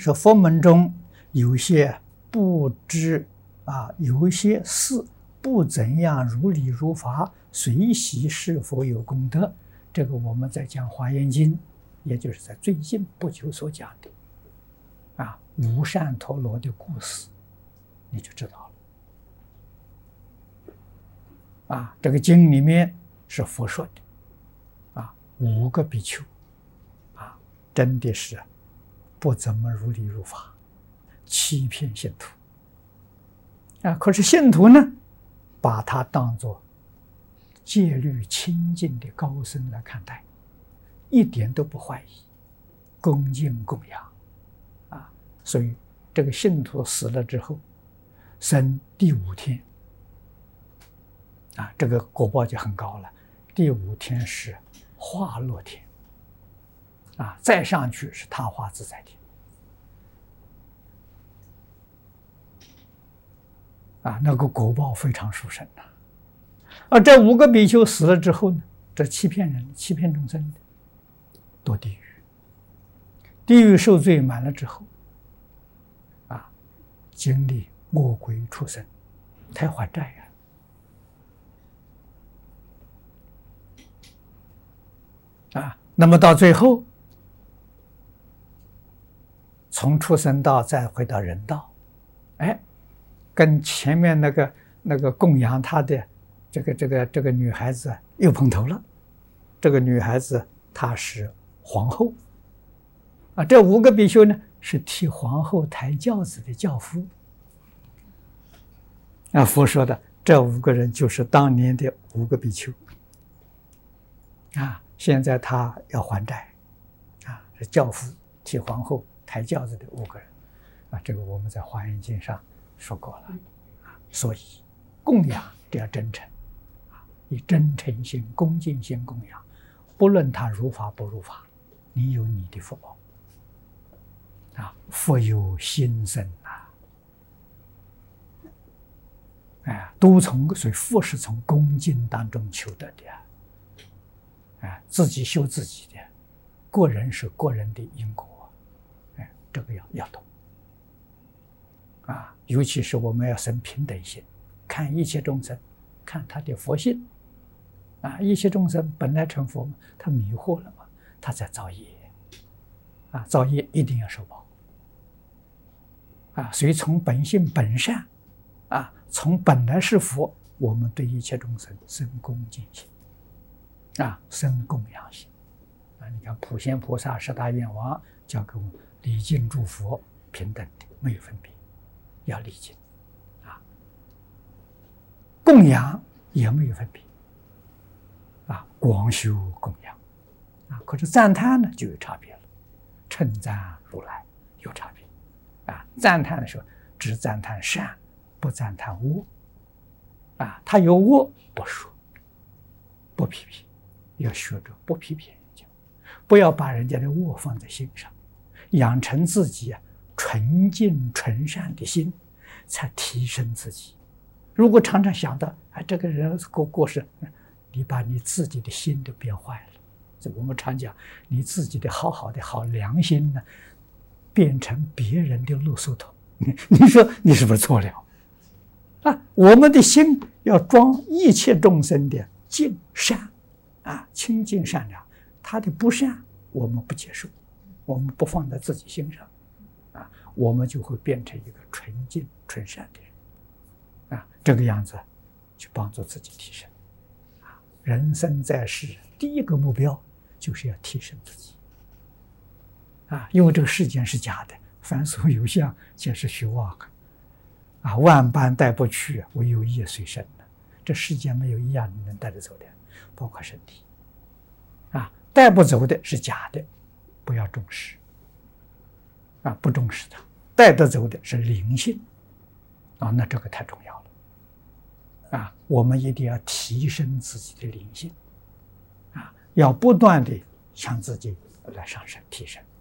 说佛门中有些不知有些事不怎样如理如法，随喜是否有功德？这个我们在讲《华严经》，也就是在最近不久所讲的无善陀罗的故事，你就知道了。这个经里面是佛说的，5个比丘真的是不怎么如理如法，欺骗信徒可是信徒呢，把他当作戒律清净的高僧来看待，一点都不怀疑，恭敬供养所以这个信徒死了之后，生第5天这个果报就很高了。第5天是化乐天再上去是他化自在天那个果报非常殊胜这5个比丘死了之后呢，这欺骗人、欺骗众生的堕地狱，地狱受罪满了之后经历恶鬼畜生，才还债那么到最后，从畜生道再回到人道，跟前面那个供养他的这个女孩子又碰头了。这个女孩子她是皇后这5个比丘呢是替皇后抬轿子的轿夫佛说的这5个人就是当年的5个比丘现在他要还债是轿夫替皇后抬轿子的5个人这个我们在《华严经》上说过了所以供养这要真诚以真诚心、恭敬心供养，不论他如法不如法，你有你的福报福有心生都从所以福是从恭敬当中求得的自己修自己的，个人是个人的因果这个要懂尤其是我们要生平等心，看一切众生，看他的佛性一切众生本来成佛，他迷惑了嘛，他在造业造业一定要受报所以从本性本善从本来是佛，我们对一切众生生恭敬心生供养心你看普贤菩萨10大愿王教给我们礼敬诸佛平等的，没有分别，要礼敬供养也没有分别广修供养可是赞叹呢就有差别了，称赞如来有差别赞叹的时候只赞叹善，不赞叹恶他有恶不说，不批评，要学着不批评人家，不要把人家的恶放在心上，养成自己纯净纯善的心，才提升自己。如果常常想到这个人过世，你把你自己的心都变坏了。这我们常讲，你自己的好的好良心呢，变成别人的垃圾桶，你说你是不是错了我们的心要装一切众生的净善清净善良，他的不善我们不接受，我们不放在自己心上我们就会变成一个纯净纯善的人这个样子去帮助自己提升人生在世第一个目标就是要提升自己因为这个世间是假的，凡所有相皆是虚妄万般带不去，唯有业随身这世间没有一样你能带得走的，包括身体带不走的是假的，不要重视不重视它。带得走的是灵性那这个太重要了我们一定要提升自己的灵性要不断的向自己来上升提升